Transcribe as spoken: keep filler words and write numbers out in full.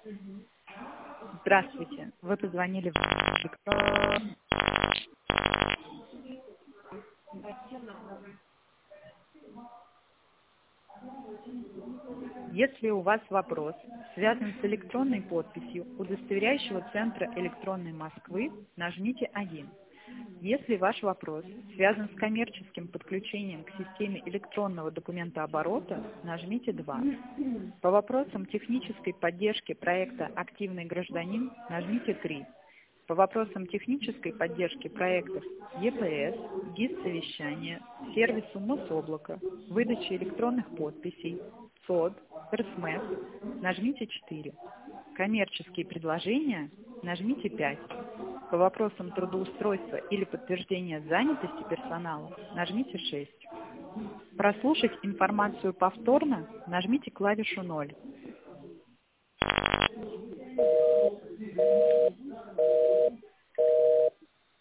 Здравствуйте. Вы позвонили в... Если у вас вопрос связан с электронной подписью удостоверяющего центра электронной Москвы, нажмите один. Если ваш вопрос связан с коммерческим подключением к системе электронного документооборота, нажмите два. По вопросам технической поддержки проекта «Активный гражданин» нажмите три. По вопросам технической поддержки проектов Е П С, ГИС-совещания, сервису Мособлака, выдачи электронных подписей, Ц О Д, Р С М С нажмите четыре. Коммерческие предложения нажмите пять. По вопросам трудоустройства или подтверждения занятости персонала нажмите шесть. Прослушать информацию повторно нажмите клавишу ноль.